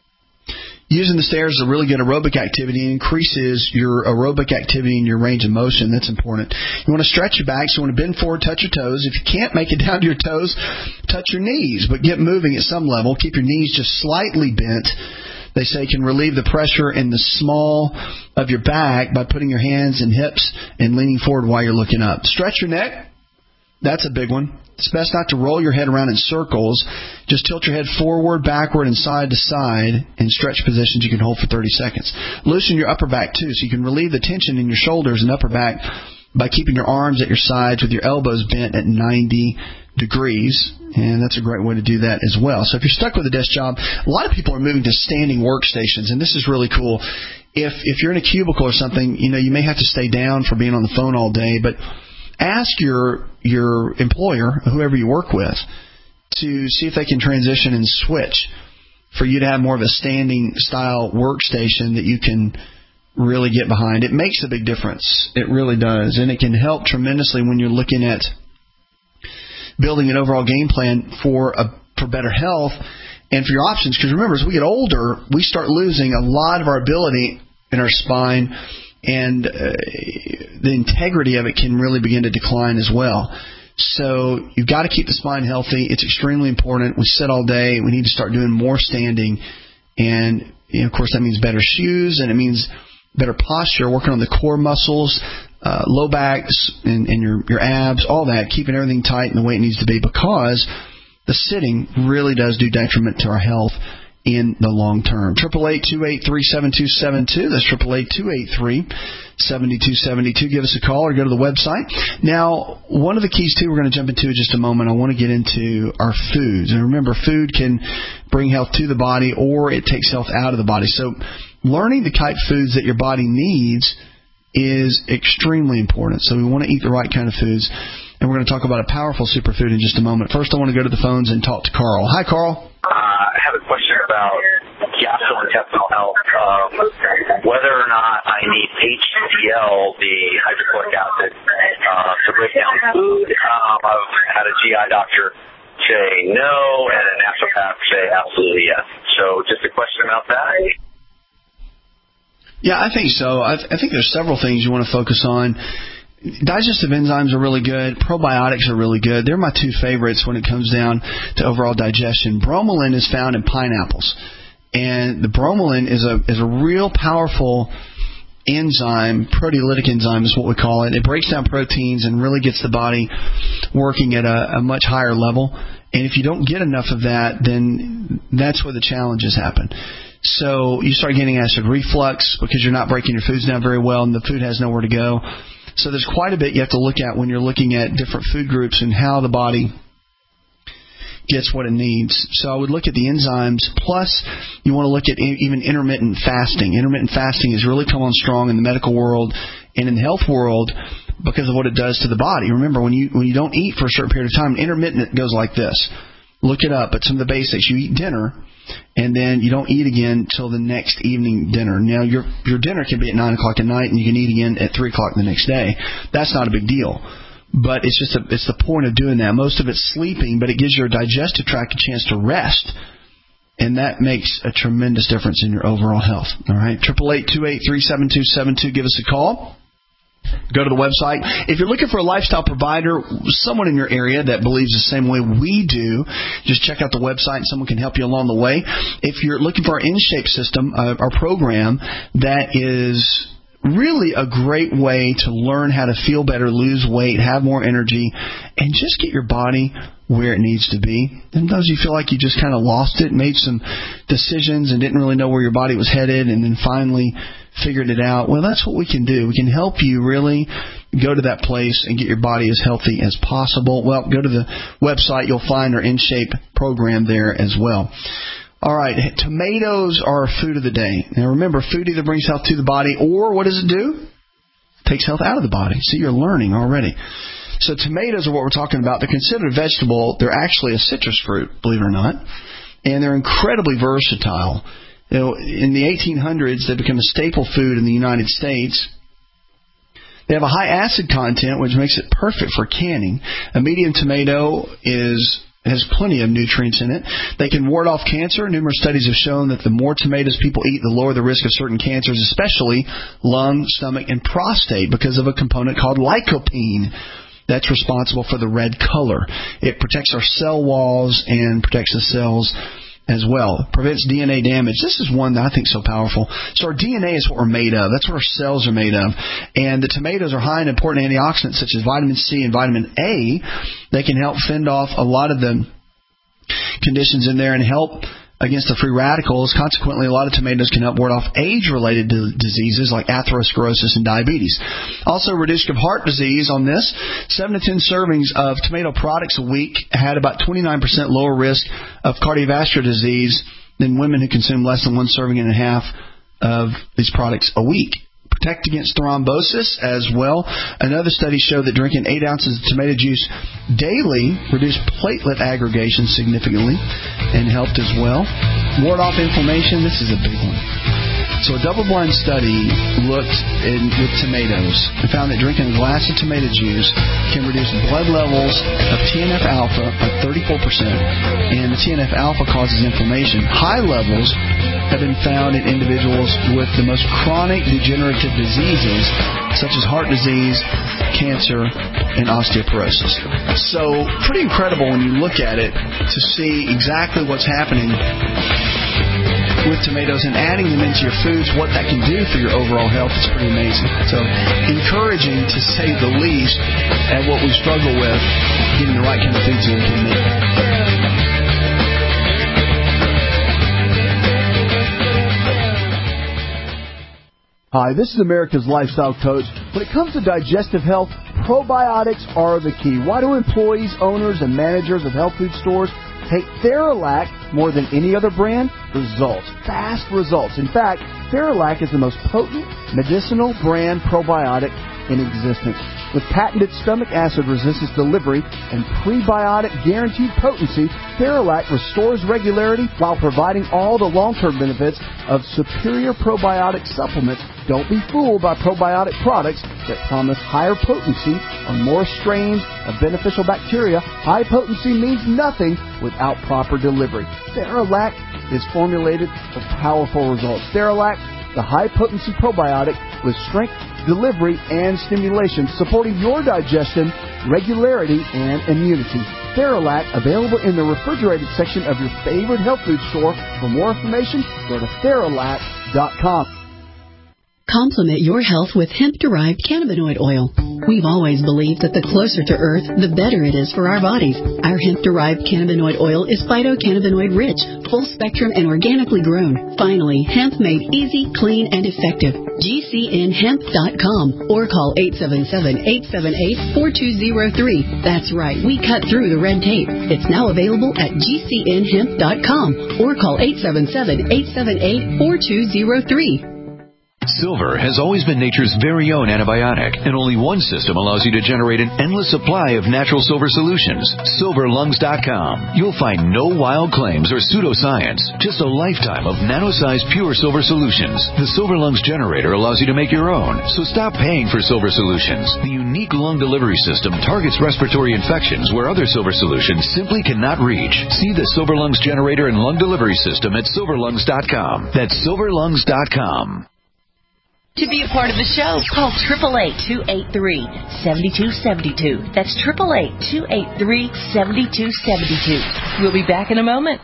Using the stairs is a really good aerobic activity and increases your aerobic activity and your range of motion. That's important. You want to stretch your back, so you want to bend forward, touch your toes. If you can't make it down to your toes, touch your knees, but get moving at some level. Keep your knees just slightly bent. They say can relieve the pressure in the small of your back by putting your hands and hips and leaning forward while you're looking up. Stretch your neck. That's a big one. It's best not to roll your head around in circles. Just tilt your head forward, backward, and side to side in stretch positions you can hold for thirty seconds. Loosen your upper back, too, so you can relieve the tension in your shoulders and upper back by keeping your arms at your sides with your elbows bent at ninety degrees. And that's a great way to do that as well. So if you're stuck with a desk job, a lot of people are moving to standing workstations, and this is really cool. If if you're in a cubicle or something, you know, you may have to stay down for being on the phone all day, but ask your your employer, whoever you work with, to see if they can transition and switch for you to have more of a standing style workstation that you can really get behind. It makes a big difference. It really does. And it can help tremendously when you're looking at building an overall game plan for a, for better health and for your options. Because remember, as we get older, we start losing a lot of our ability in our spine, and uh, the integrity of it can really begin to decline as well. So you've got to keep the spine healthy. It's extremely important. We sit all day. We need to start doing more standing. And, you know, of course, that means better shoes, and it means better posture, working on the core muscles, uh, low backs, and, and your, your abs, all that, keeping everything tight and the way it needs to be, because the sitting really does do detriment to our health in the long term. eight eight eight, two eight three, seven two seven two. That's eight eight eight, two eight three, seven two seven two. Give us a call or go to the website. Now, one of the keys, too, we're going to jump into in just a moment. I want to get into our foods. And remember, food can bring health to the body, or it takes health out of the body. So learning the type of foods that your body needs is extremely important. So we want to eat the right kind of foods. And we're going to talk about a powerful superfood in just a moment. First, I want to go to the phones and talk to Carl. Hi, Carl. Uh, I have a question about gastrointestinal health. Um, whether or not I need H C L, the hydrochloric acid, uh, to break down food. Um, I've had a G I doctor say no, and a naturopath say absolutely yes. So just a question about that. Yeah, I think so. I, th- I think there's several things you want to focus on. Digestive enzymes are really good. Probiotics are really good. They're my two favorites when it comes down to overall digestion. Bromelain is found in pineapples, and the bromelain is a is a real powerful enzyme. Proteolytic enzyme is what we call it. It breaks down proteins and really gets the body working at a, a much higher level. And if you don't get enough of that, then that's where the challenges happen. So you start getting acid reflux because you're not breaking your foods down very well, and the food has nowhere to go. So there's quite a bit you have to look at when you're looking at different food groups and how the body gets what it needs. So I would look at the enzymes. Plus, you want to look at even intermittent fasting. Intermittent fasting has really come on strong in the medical world and in the health world because of what it does to the body. Remember, when you when you don't eat for a certain period of time, intermittent goes like this. Look it up. But some of the basics. You eat dinner, and then you don't eat again till the next evening dinner. Now, your your dinner can be at nine o'clock at night, and you can eat again at three o'clock the next day. That's not a big deal. But it's just a, it's the point of doing that. Most of it's sleeping, but it gives your digestive tract a chance to rest, and that makes a tremendous difference in your overall health. All right, eight eight eight, two eight three, seven two seven two. Give us a call. Go to the website. If you're looking for a lifestyle provider, someone in your area that believes the same way we do, just check out the website and someone can help you along the way. If you're looking for our InShape system, uh, our program, that is really a great way to learn how to feel better, lose weight, have more energy, and just get your body where it needs to be. Sometimes you feel like you just kind of lost it, made some decisions and didn't really know where your body was headed, and then finally figured it out. Well, that's what we can do. We can help you really go to that place and get your body as healthy as possible. Well, go to the website. You'll find our InShape program there as well. All right, tomatoes are food of the day. Now, remember, food either brings health to the body, or what does it do? It takes health out of the body. See, you're learning already. So tomatoes are what we're talking about. They're considered a vegetable. They're actually a citrus fruit, believe it or not, and they're incredibly versatile. You know, in the eighteen hundreds, they became a staple food in the United States. They have a high acid content, which makes it perfect for canning. A medium tomato is has plenty of nutrients in it. They can ward off cancer. Numerous studies have shown that the more tomatoes people eat, the lower the risk of certain cancers, especially lung, stomach, and prostate, because of a component called lycopene that's responsible for the red color. It protects our cell walls and protects the cells as well. It prevents D N A damage. This is one that I think is so powerful. So our D N A is what we're made of. That's what our cells are made of. And the tomatoes are high in important antioxidants such as vitamin C and vitamin A. They can help fend off a lot of the conditions in there and help against the free radicals. Consequently, a lot of tomatoes can help ward off age-related diseases like atherosclerosis and diabetes. Also, reduce of heart disease on this. seven to ten servings of tomato products a week had about twenty-nine percent lower risk of cardiovascular disease than women who consume less than one serving and a half of these products a week. Protect against thrombosis as well. Another study showed that drinking eight ounces of tomato juice daily reduced platelet aggregation significantly and helped as well. Ward off inflammation. This is a big one. So a double-blind study looked in, with tomatoes and found that drinking a glass of tomato juice can reduce blood levels of T N F alpha by thirty-four percent, and the T N F alpha causes inflammation. High levels have been found in individuals with the most chronic degenerative diseases, such as heart disease, cancer, and osteoporosis. So pretty incredible when you look at it to see exactly what's happening with tomatoes and adding them into your foods, what that can do for your overall health is pretty amazing. So encouraging, to say the least, at what we struggle with, getting the right kind of foods into the meal. Hi, this is America's Lifestyle Coach. When it comes to digestive health, probiotics are the key. Why do employees, owners, and managers of health food stores take Theralac more than any other brand? Results. Fast results. In fact, Theralac is the most potent medicinal brand probiotic in existence. With patented stomach acid resistance delivery and prebiotic guaranteed potency, Theralac restores regularity while providing all the long-term benefits of superior probiotic supplements. Don't be fooled by probiotic products that promise higher potency or more strains of beneficial bacteria. High potency means nothing without proper delivery. Theralac is formulated for powerful results. Theralac, the high-potency probiotic with strength, delivery, and stimulation, supporting your digestion, regularity, and immunity. Theralac, available in the refrigerated section of your favorite health food store. For more information, go to Theralac dot com. Complement your health with hemp-derived cannabinoid oil. We've always believed that the closer to Earth, the better it is for our bodies. Our hemp-derived cannabinoid oil is phytocannabinoid-rich, full-spectrum, and organically grown. Finally, hemp made easy, clean, and effective. G C N hemp dot com or call eight seven seven, eight seven eight, four two zero three. That's right, we cut through the red tape. It's now available at G C N hemp dot com or call eight seven seven, eight seven eight, four two zero three. Silver has always been nature's very own antibiotic, and only one system allows you to generate an endless supply of natural silver solutions. silver lungs dot com. You'll find no wild claims or pseudoscience, just a lifetime of nano-sized pure silver solutions. The Silver Lungs generator allows you to make your own, so stop paying for silver solutions. The unique lung delivery system targets respiratory infections where other silver solutions simply cannot reach. See the Silver Lungs generator and lung delivery system at silver lungs dot com. That's silver lungs dot com. To be a part of the show, call eight eight eight, two eight three, seven two seven two. That's eight eight eight, two eight three, seven two seven two. We'll be back in a moment.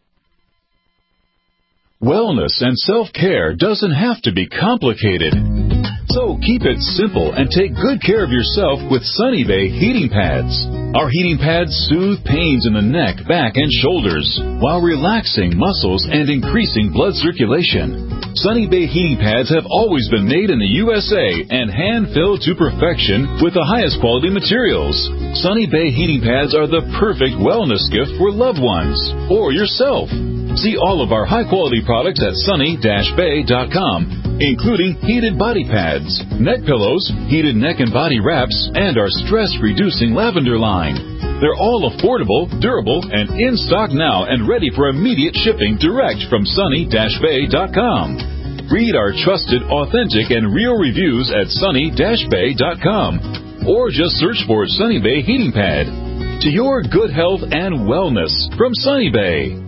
Wellness and self-care doesn't have to be complicated. So keep it simple and take good care of yourself with Sunny Bay heating pads. Our heating pads soothe pains in the neck, back, and shoulders while relaxing muscles and increasing blood circulation. Sunny Bay heating pads have always been made in the U S A and hand-filled to perfection with the highest quality materials. Sunny Bay heating pads are the perfect wellness gift for loved ones or yourself. See all of our high-quality products at sunny dash bay dot com, including heated body pads, neck pillows, heated neck and body wraps, and our stress-reducing lavender line. They're all affordable, durable, and in stock now and ready for immediate shipping direct from sunny dash bay dot com. Read our trusted, authentic, and real reviews at sunny dash bay dot com or just search for Sunny Bay Heating Pad. To your good health and wellness from Sunny Bay.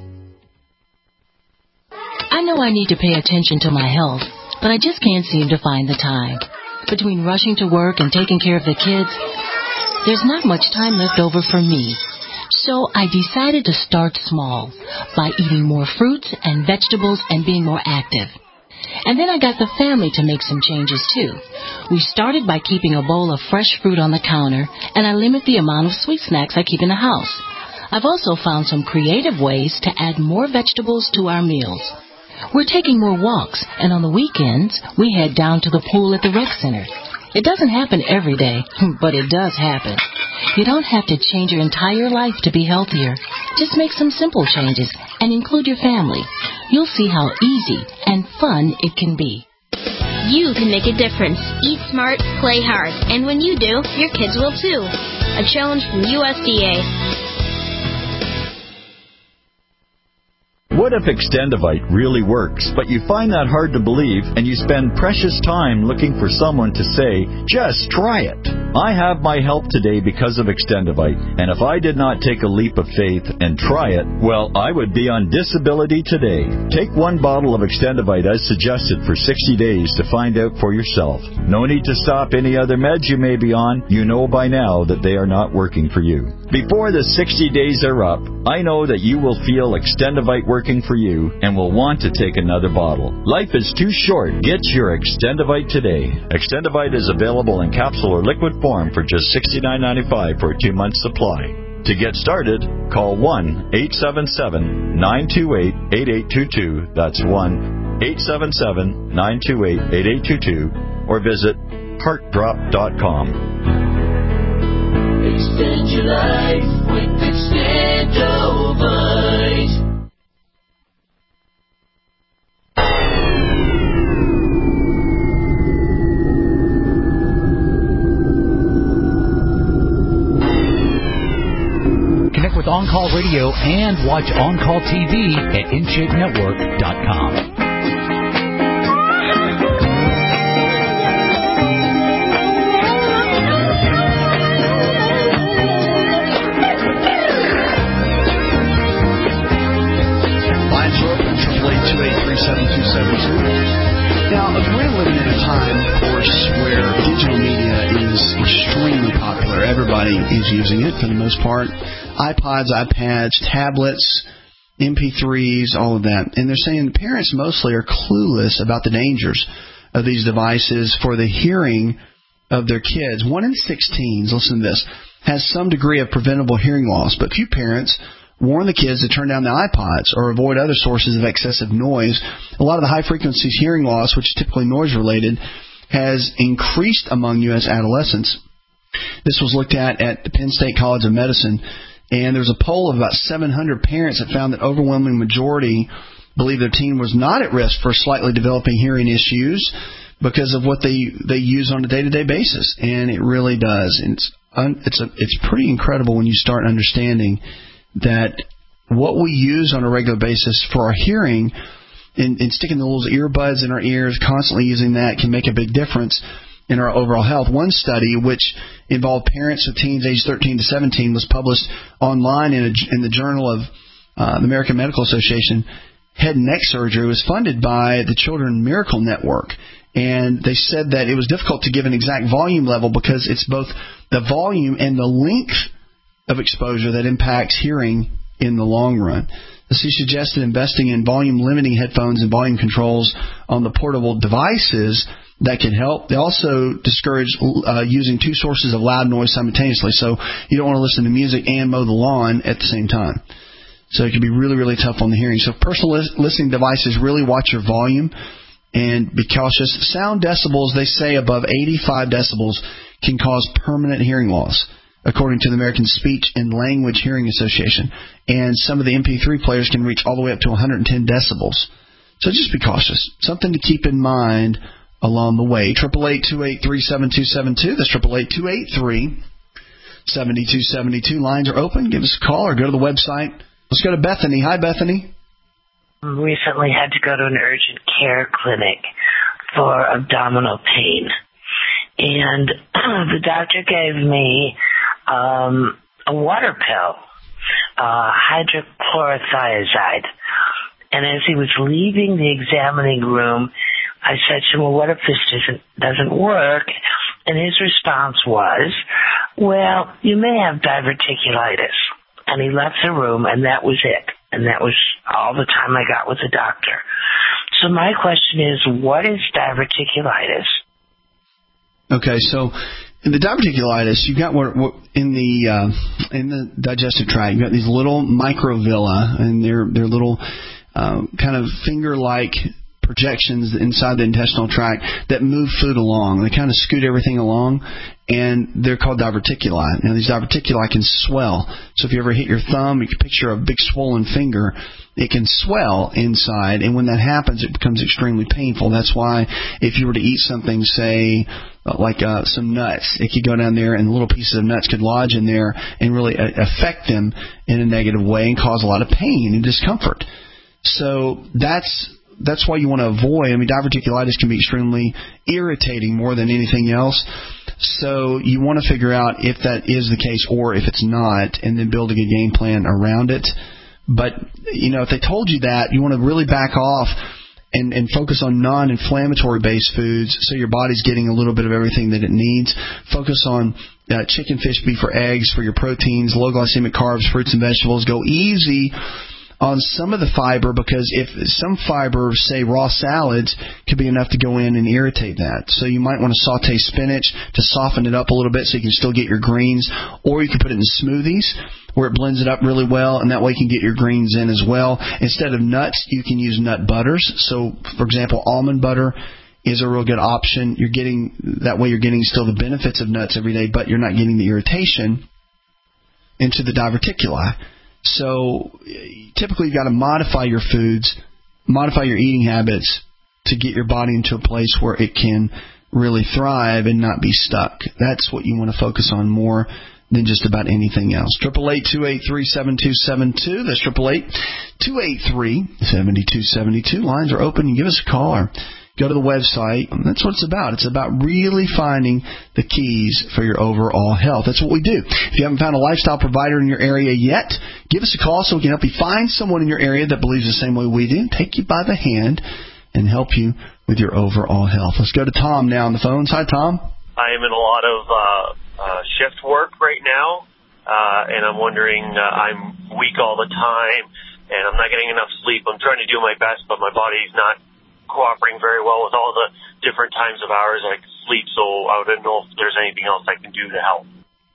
I know I need to pay attention to my health, but I just can't seem to find the time. Between rushing to work and taking care of the kids, there's not much time left over for me. So I decided to start small by eating more fruits and vegetables and being more active. And then I got the family to make some changes too. We started by keeping a bowl of fresh fruit on the counter, and I limit the amount of sweet snacks I keep in the house. I've also found some creative ways to add more vegetables to our meals. We're taking more walks, and on the weekends, we head down to the pool at the rec center. It doesn't happen every day, but it does happen. You don't have to change your entire life to be healthier. Just make some simple changes and include your family. You'll see how easy and fun it can be. You can make a difference. Eat smart, play hard. And when you do, your kids will too. A challenge from U S D A. What if Extendivite really works, but you find that hard to believe and you spend precious time looking for someone to say, just try it? I have my help today because of Extendivite, and if I did not take a leap of faith and try it, well, I would be on disability today. Take one bottle of Extendivite as suggested for sixty days to find out for yourself. No need to stop any other meds you may be on. You know by now that they are not working for you. Before the sixty days are up, I know that you will feel Extendivite working for you and will want to take another bottle. Life is too short. Get your Extendivite today. Extendivite is available in capsule or liquid form for just sixty-nine ninety-five for a two-month supply. To get started, call one eight seven seven, nine two eight, eight eight two two. That's one eight seven seven, nine two eight, eight eight two two. Or visit heart drop dot com. Extend your life with Extendovite. Connect with On Call Radio and watch On Call T V at in shape network dot com. Now, we're living in a time, of course, where digital media is extremely popular. Everybody is using it for the most part. iPods, iPads, tablets, M P threes, all of that. And they're saying parents mostly are clueless about the dangers of these devices for the hearing of their kids. One in six teens, listen to this, has some degree of preventable hearing loss, but few parents warn the kids to turn down the iPods or avoid other sources of excessive noise. A lot of the high-frequency hearing loss, which is typically noise-related, has increased among U S adolescents. This was looked at at the Penn State College of Medicine, and there's a poll of about seven hundred parents that found that overwhelming majority believe their teen was not at risk for slightly developing hearing issues because of what they, they use on a day-to-day basis, and it really does. And it's, un, it's, a, it's pretty incredible when you start understanding that what we use on a regular basis for our hearing and, and sticking the little earbuds in our ears, constantly using that, can make a big difference in our overall health. One study, which involved parents of teens aged thirteen to seventeen, was published online in, a, in the Journal of uh, the American Medical Association. Head and neck surgery was funded by the Children Miracle Network. And they said that it was difficult to give an exact volume level because it's both the volume and the length of exposure that impacts hearing in the long run. She suggested investing in volume-limiting headphones and volume controls on the portable devices that can help. They also discourage uh, using two sources of loud noise simultaneously, so you don't want to listen to music and mow the lawn at the same time. So it can be really, really tough on the hearing. So personal listening devices, really watch your volume and be cautious. Sound decibels, they say above eighty-five decibels, can cause permanent hearing loss, according to the American Speech and Language Hearing Association. And some of the M P three players can reach all the way up to one hundred ten decibels. So just be cautious. Something to keep in mind along the way. eight eight eight, two eight three, seven two seven two. That's eight eight eight, two eight three, seven two seven two. Lines are open. Give us a call or go to the website. Let's go to Bethany. Hi, Bethany. Recently had to go to an urgent care clinic for abdominal pain. And the doctor gave me um, a water pill, uh, hydrochlorothiazide. And as he was leaving the examining room, I said to him, well, what if this doesn't, doesn't work? And his response was, well, you may have diverticulitis. And he left the room, and that was it. And that was all the time I got with the doctor. So my question is, what is diverticulitis? Okay, so in the diverticulitis, you've got what, what in the uh, in the digestive tract, you've got these little microvilli, and they're they're little uh, kind of finger-like projections inside the intestinal tract that move food along. They kind of scoot everything along, and they're called diverticuli. Now, these diverticuli can swell. So if you ever hit your thumb, you can picture a big swollen finger. It can swell inside, and when that happens, it becomes extremely painful. That's why if you were to eat something, say, like uh, some nuts, it could go down there, and little pieces of nuts could lodge in there and really affect them in a negative way and cause a lot of pain and discomfort. So that's that's why you want to avoid. I mean, diverticulitis can be extremely irritating more than anything else. So you want to figure out if that is the case or if it's not, and then build a good game plan around it. But, you know, if they told you that, you want to really back off and, and focus on non-inflammatory based foods so your body's getting a little bit of everything that it needs. Focus on uh, chicken, fish, beef, or eggs for your proteins, low glycemic carbs, fruits and vegetables. Go easy on some of the fiber, because if some fiber, say raw salads, could be enough to go in and irritate that. So you might want to saute spinach to soften it up a little bit so you can still get your greens, or you can put it in smoothies where it blends it up really well, and that way you can get your greens in as well. Instead of nuts, you can use nut butters. So, for example, almond butter is a real good option. You're getting that way you're getting still the benefits of nuts every day, but you're not getting the irritation into the diverticuli. So typically you've got to modify your foods, modify your eating habits to get your body into a place where it can really thrive and not be stuck. That's what you want to focus on more than just about anything else. eight eight eight, two eight three, seven two seven two. That's eight eight eight, two eight three, seven two seven two. Lines are open. Give us a call or go to the website. That's what it's about. It's about really finding the keys for your overall health. That's what we do. If you haven't found a lifestyle provider in your area yet, give us a call so we can help you find someone in your area that believes the same way we do, take you by the hand, and help you with your overall health. Let's go to Tom now on the phones. Hi, Tom. I am in a lot of uh, uh, shift work right now, uh, and I'm wondering, uh, I'm weak all the time, and I'm not getting enough sleep. I'm trying to do my best, but my body's not cooperating very well with all the different times of hours I can sleep, so I don't know if there's anything else I can do to help.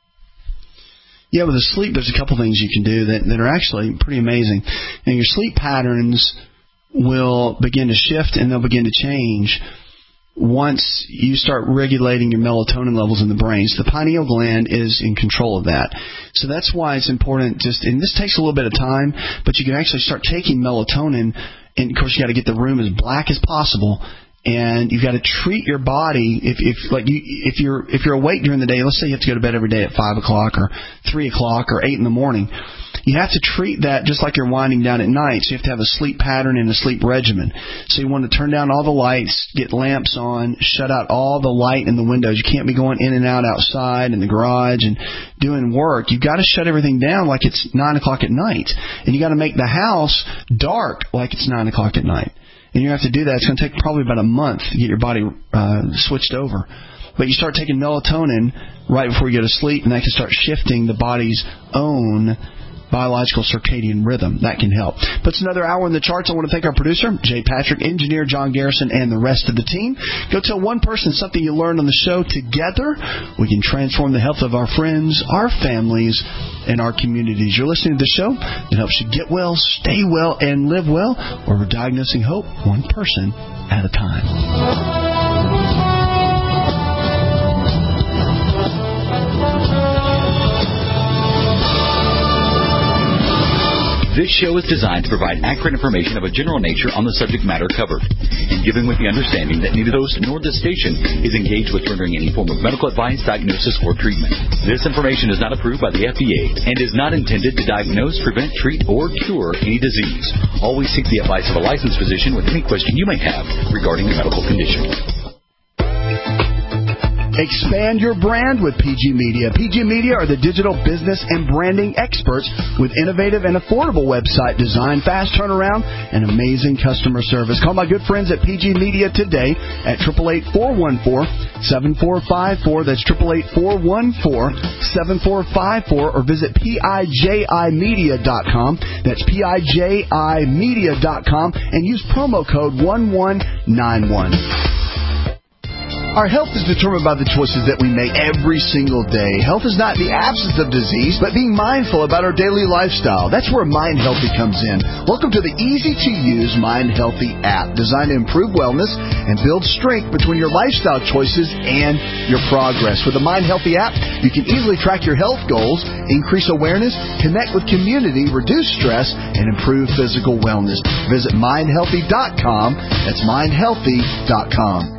Yeah, with the sleep, there's a couple things you can do that, that are actually pretty amazing. And your sleep patterns will begin to shift and they'll begin to change once you start regulating your melatonin levels in the brain. So the pineal gland is in control of that. So that's why it's important just, and this takes a little bit of time, but you can actually start taking melatonin. And, of course, you got to get the room as black as possible, and you've got to treat your body. If, if like you, if you're if you're awake during the day, let's say you have to go to bed every day at five o'clock or three o'clock or eight in the morning, you have to treat that just like you're winding down at night. So you have to have a sleep pattern and a sleep regimen. So you want to turn down all the lights, get lamps on, shut out all the light in the windows. You can't be going in and out outside in the garage and doing work. You've got to shut everything down like it's nine o'clock at night, and you got to make the house dark like it's nine o'clock at night. And you have to do that. It's going to take probably about a month to get your body uh, switched over. But you start taking melatonin right before you go to sleep, and that can start shifting the body's own biological circadian rhythm. That can help. But it's another hour in the charts. I want to thank our producer, Jay Patrick, engineer John Garrison, and the rest of the team. Go tell one person something you learned on the show. Together, we can transform the health of our friends, our families, and our communities. You're listening to the show that helps you get well, stay well, and live well, where we're diagnosing hope one person at a time. This show is designed to provide accurate information of a general nature on the subject matter covered, and given with the understanding that neither host nor this station is engaged with rendering any form of medical advice, diagnosis, or treatment. This information is not approved by the F D A and is not intended to diagnose, prevent, treat, or cure any disease. Always seek the advice of a licensed physician with any question you may have regarding a medical condition. Expand your brand with P G Media. P G Media are the digital business and branding experts with innovative and affordable website design, fast turnaround, and amazing customer service. Call my good friends at P G Media today at eight eight eight, four one four, seven four five four. That's eight eight eight, four one four, seven four five four, or visit P I J I media dot com. That's P I J I media dot com, and use promo code one one nine one. Our health is determined by the choices that we make every single day. Health is not the absence of disease, but being mindful about our daily lifestyle. That's where Mind Healthy comes in. Welcome to the easy-to-use Mind Healthy app, designed to improve wellness and build strength between your lifestyle choices and your progress. With the Mind Healthy app, you can easily track your health goals, increase awareness, connect with community, reduce stress, and improve physical wellness. Visit mind healthy dot com. That's mind healthy dot com.